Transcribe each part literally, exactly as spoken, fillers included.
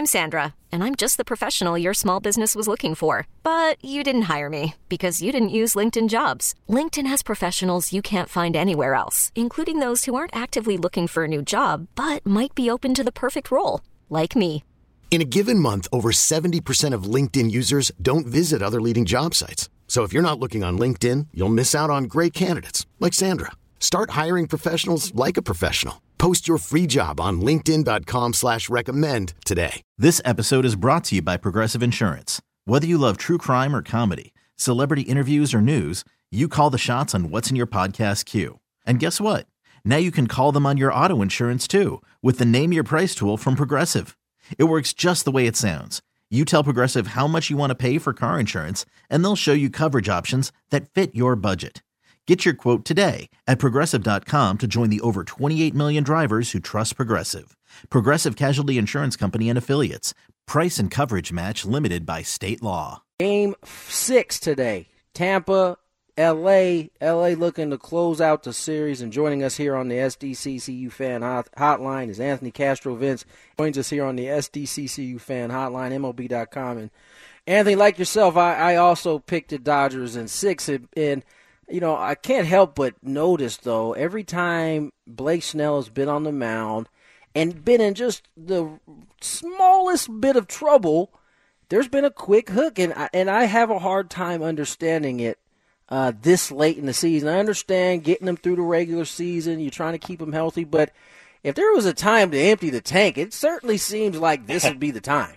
I'm Sandra, and I'm just the professional your small business was looking for. But you didn't hire me because you didn't use LinkedIn Jobs. LinkedIn has professionals you can't find anywhere else, including those who aren't actively looking for a new job, but might be open to the perfect role, like me. In a given month, over seventy percent of LinkedIn users don't visit other leading job sites. So if you're not looking on LinkedIn, you'll miss out on great candidates like Sandra. Start hiring professionals like a professional. Post your free job on linkedin.com slash recommend today. This episode is brought to you by Progressive Insurance. Whether you love true crime or comedy, celebrity interviews or news, you call the shots on what's in your podcast queue. And guess what? Now you can call them on your auto insurance too with the Name Your Price tool from Progressive. It works just the way it sounds. You tell Progressive how much you want to pay for car insurance, and they'll show you coverage options that fit your budget. Get your quote today at Progressive dot com to join the over twenty-eight million drivers who trust Progressive. Progressive Casualty Insurance Company and Affiliates. Price and coverage match limited by state law. Game six today. Tampa, L A. L A looking to close out the series, and joining us here on the S D C C U Fan hot- Hotline is Anthony Castro Vince. Joins us here on the S D C C U Fan Hotline, M L B dot com. And Anthony, like yourself, I, I also picked the Dodgers in six, and, and you know, I can't help but notice, though, every time Blake Snell has been on the mound and been in just the smallest bit of trouble, there's been a quick hook, and I, and I have a hard time understanding it uh, this late in the season. I understand getting them through the regular season, you're trying to keep them healthy, but if there was a time to empty the tank, it certainly seems like this would be the time.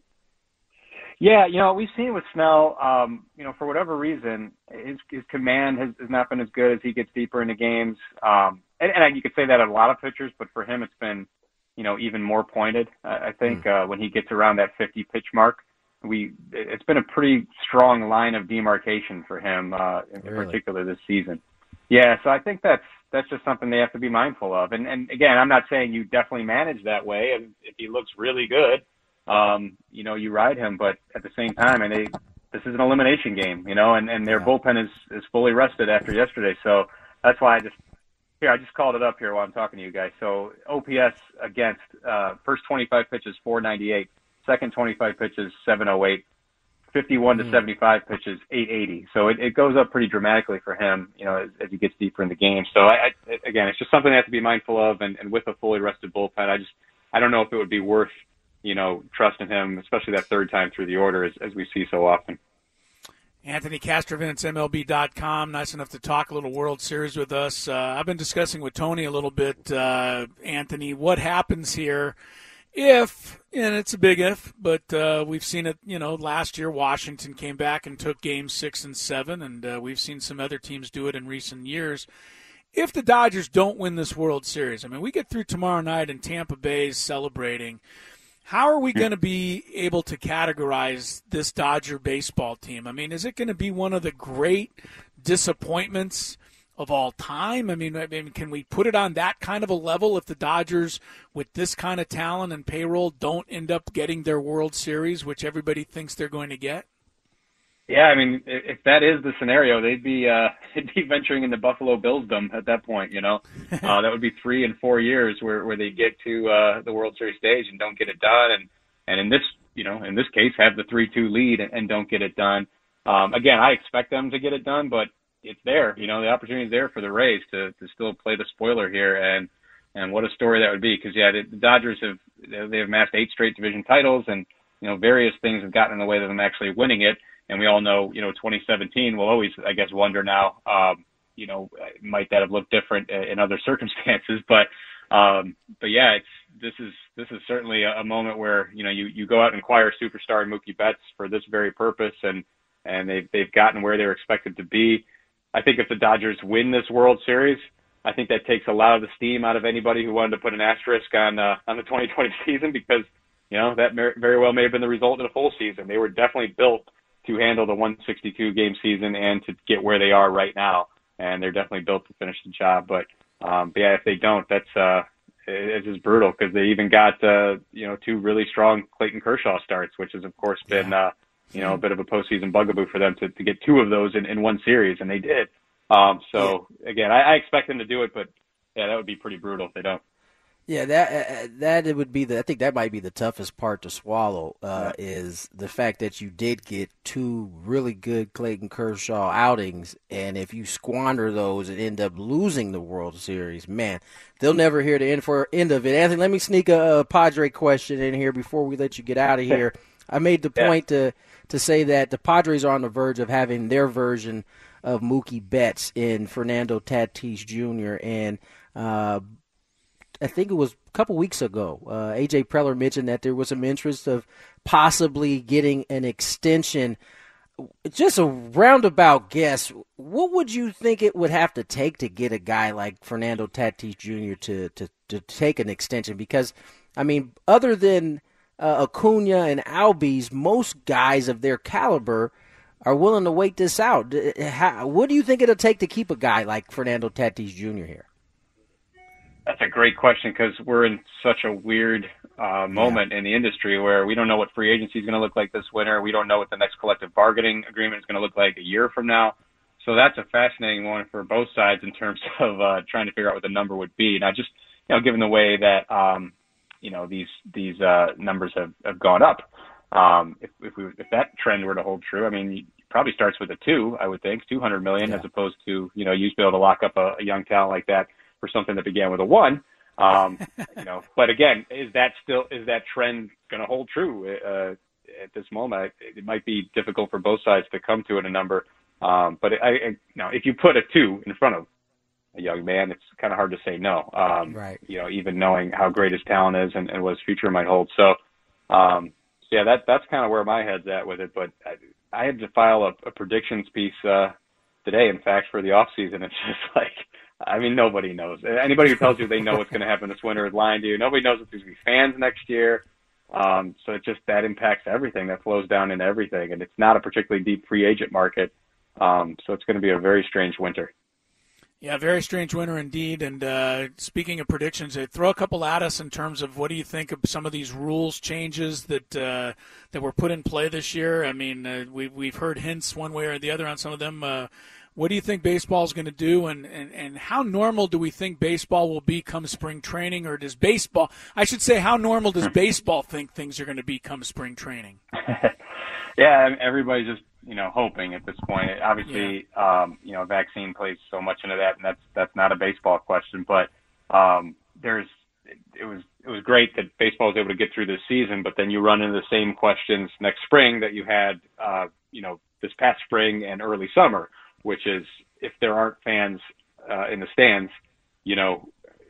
Yeah, you know, we've seen with Snell, um, you know, for whatever reason, his, his command has, has not been as good as he gets deeper into games. Um, and, and you could say that of a lot of pitchers, but for him it's been, you know, even more pointed, uh, I think, mm. uh, when he gets around that fifty pitch mark. We It's been a pretty strong line of demarcation for him, uh, in really? particular this season. Yeah, so I think that's that's just something they have to be mindful of. And, and again, I'm not saying you definitely manage that way. And if he looks really good, Um, you know, you ride him, but at the same time, and they, this is an elimination game, you know, and, and their yeah. bullpen is, is fully rested after yesterday. So that's why I just, here, I just called it up here while I'm talking to you guys. So O P S against, uh, first twenty-five pitches, four ninety-eight, second twenty-five pitches, seven oh eight, fifty-one to seventy-five pitches, eight eighty. So it, it goes up pretty dramatically for him, you know, as, as he gets deeper in the game. So I, I, again, it's just something they have to be mindful of. And, and with a fully rested bullpen, I just, I don't know if it would be worth, you know, trusting him, especially that third time through the order, as, as we see so often. Anthony Castrovintz, M L B dot com, nice enough to talk a little World Series with us. Uh, I've been discussing with Tony a little bit, uh, Anthony, what happens here if, and it's a big if, but uh, we've seen it, you know, last year Washington came back and took games six and seven, and uh, we've seen some other teams do it in recent years. If the Dodgers don't win this World Series, I mean, we get through tomorrow night and Tampa Bay is celebrating. How are we going to be able to categorize this Dodger baseball team? I mean, is it going to be one of the great disappointments of all time? I mean, I mean, can we put it on that kind of a level if the Dodgers, with this kind of talent and payroll, don't end up getting their World Series, which everybody thinks they're going to get? Yeah, I mean, if that is the scenario, they'd be uh, they'd be venturing into Buffalo Bills-dom at that point. You know, uh, that would be three and four years where, where they get to uh, the World Series stage and don't get it done, and and in this you know in this case have the three two lead and, and don't get it done. Um, again, I expect them to get it done, but it's there. You know, the opportunity is there for the Rays to to still play the spoiler here, and and what a story that would be. Because yeah, the, the Dodgers have they have amassed eight straight division titles, and you know various things have gotten in the way of them actually winning it. And we all know, you know, twenty seventeen, we'll always, I guess, wonder now, um, you know, might that have looked different in other circumstances? But, um, but yeah, it's, this is, this is certainly a, a moment where, you know, you, you go out and acquire superstar Mookie Betts for this very purpose, and, and they've, they've gotten where they're expected to be. I think if the Dodgers win this World Series, I think that takes a lot of the steam out of anybody who wanted to put an asterisk on, uh, on the twenty twenty season, because, you know, that mer- very well may have been the result in a full season. They were definitely built to handle the one sixty-two game season and to get where they are right now. And they're definitely built to finish the job. But, um, but yeah, if they don't, that's, uh, it's just brutal, because they even got, uh, you know, two really strong Clayton Kershaw starts, which has of course been, uh, you know, a bit of a postseason bugaboo for them to, to get two of those in, in one series. And they did. Um, so again, I, I expect them to do it, but yeah, that would be pretty brutal if they don't. Yeah, that uh, that it would be the. I think that might be the toughest part to swallow. Uh, yeah. Is the fact that you did get two really good Clayton Kershaw outings, and if you squander those and end up losing the World Series, man, they'll never hear the end for end of it. Anthony, let me sneak a, a Padre question in here before we let you get out of here. I made the yeah. point to to say that the Padres are on the verge of having their version of Mookie Betts in Fernando Tatis Junior and. Uh, I think it was a couple weeks ago, uh, A J Preller mentioned that there was some interest of possibly getting an extension. Just a roundabout guess, what would you think it would have to take to get a guy like Fernando Tatis Junior to, to, to take an extension? Because, I mean, other than uh, Acuna and Albies, most guys of their caliber are willing to wait this out. How, what do you think it'll take to keep a guy like Fernando Tatis Junior here? That's a great question because we're in such a weird uh, moment yeah. in the industry where we don't know what free agency is going to look like this winter. We don't know what the next collective bargaining agreement is going to look like a year from now. So that's a fascinating one for both sides in terms of uh, trying to figure out what the number would be. Now, just you know, given the way that um, you know these these uh, numbers have, have gone up, um, if if, we, if that trend were to hold true, I mean, it probably starts with a two. I would think two hundred million yeah. as opposed to you know you used to be able to lock up a, a young talent like that for something that began with a one, um, you know. But again, is that still is that trend going to hold true uh, at this moment? It, it might be difficult for both sides to come to it a number. Um, but I, I, you know, if you put a two in front of a young man, it's kind of hard to say no. Um, right. You know, even knowing how great his talent is and, and what his future might hold. So, um, so yeah, that that's kind of where my head's at with it. But I, I had to file a, a predictions piece uh, today, in fact, for the off season. It's just like. I mean, nobody knows. Anybody who tells you they know what's going to happen this winter is lying to you. Nobody knows if there's going to be fans next year. Um, so it just that impacts everything. That flows down into everything. And it's not a particularly deep free agent market. Um, so it's going to be a very strange winter. Yeah, very strange winter indeed. And uh, speaking of predictions, uh, throw a couple at us in terms of what do you think of some of these rules changes that uh, that were put in play this year? I mean, uh, we, we've heard hints one way or the other on some of them. Uh, What do you think baseball is going to do, and, and, and how normal do we think baseball will be come spring training, or does baseball – I should say, how normal does baseball think things are going to be come spring training? Yeah, everybody's just, you know, hoping at this point. Obviously, yeah. um, you know, vaccine plays so much into that, and that's that's not a baseball question. But um, there's it was it was great that baseball was able to get through this season, but then you run into the same questions next spring that you had, uh, you know, this past spring and early summer, which is if there aren't fans uh, in the stands, you know,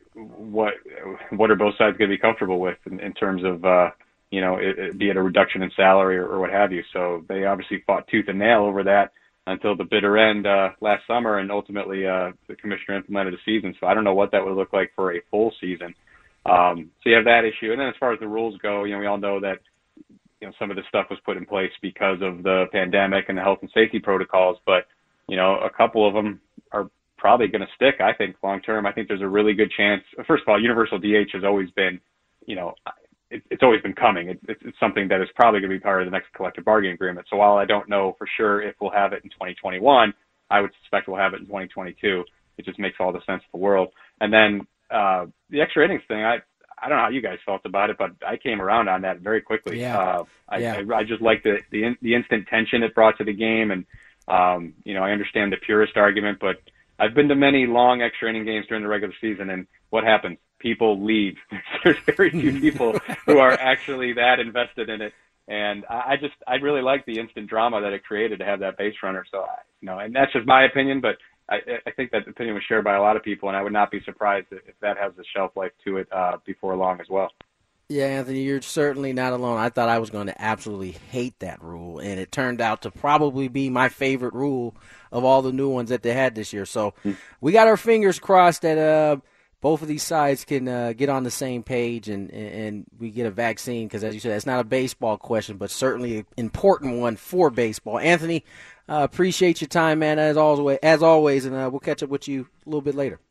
what what are both sides going to be comfortable with in, in terms of, uh, you know, it, it, be it a reduction in salary or, or what have you. So they obviously fought tooth and nail over that until the bitter end uh, last summer, and ultimately uh, the commissioner implemented a season. So I don't know what that would look like for a full season. Um, so you have that issue. And then as far as the rules go, you know, we all know that, you know, some of this stuff was put in place because of the pandemic and the health and safety protocols, but you know, a couple of them are probably going to stick, I think, long term. I think there's a really good chance. First of all, universal D H has always been, you know, it, it's always been coming. It, it, it's something that is probably going to be part of the next collective bargaining agreement. So while I don't know for sure if we'll have it in twenty twenty-one, I would suspect we'll have it in twenty twenty-two. It just makes all the sense in the world. And then uh, the extra innings thing, I I don't know how you guys felt about it, but I came around on that very quickly. Yeah. Uh, I, yeah. I, I just like the, the in, the instant tension it brought to the game. And Um, you know, I understand the purist argument, but I've been to many long extra inning games during the regular season, and what happens? People leave. There's very few people who are actually that invested in it. And I, I just, I really like the instant drama that it created to have that base runner. So, I, you know, and that's just my opinion, but I, I think that opinion was shared by a lot of people, and I would not be surprised if that has a shelf life to it uh, before long as well. Yeah, Anthony, you're certainly not alone. I thought I was going to absolutely hate that rule, and it turned out to probably be my favorite rule of all the new ones that they had this year. So we got our fingers crossed that uh, both of these sides can uh, get on the same page and, and we get a vaccine because, as you said, it's not a baseball question, but certainly an important one for baseball. Anthony, uh, appreciate your time, man, as always, as always and uh, we'll catch up with you a little bit later.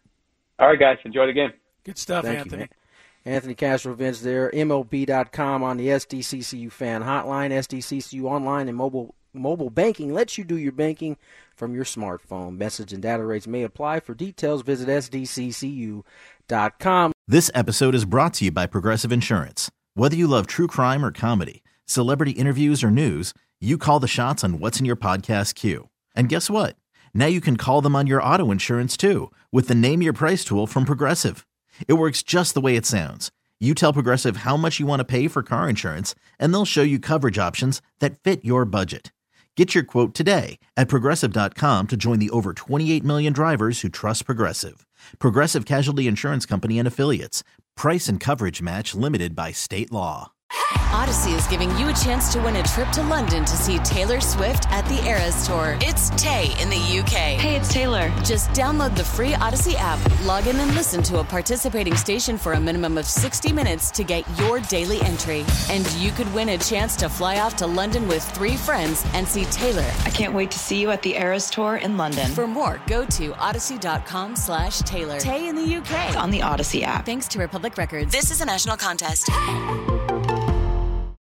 All right, guys. Enjoy the game. Good stuff, Thank Anthony. You, Anthony Castro-Vince there, M L B dot com on the S D C C U fan hotline, S D C C U online and mobile Mobile banking lets you do your banking from your smartphone. Message and data rates may apply. For details, visit S D C C U dot com. This episode is brought to you by Progressive Insurance. Whether you love true crime or comedy, celebrity interviews or news, you call the shots on what's in your podcast queue. And guess what? Now you can call them on your auto insurance too with the Name Your Price tool from Progressive. It works just the way it sounds. You tell Progressive how much you want to pay for car insurance, and they'll show you coverage options that fit your budget. Get your quote today at Progressive dot com to join the over twenty-eight million drivers who trust Progressive. Progressive Casualty Insurance Company and Affiliates. Price and coverage match limited by state law. Odyssey is giving you a chance to win a trip to London to see Taylor Swift at the Eras Tour. It's Tay in the U K. Hey, it's Taylor. Just download the free Odyssey app, log in and listen to a participating station for a minimum of sixty minutes to get your daily entry. And you could win a chance to fly off to London with three friends and see Taylor. I can't wait to see you at the Eras Tour in London. For more, go to odyssey.com slash Taylor. Tay in the U K. It's on the Odyssey app. Thanks to Republic Records. This is a national contest.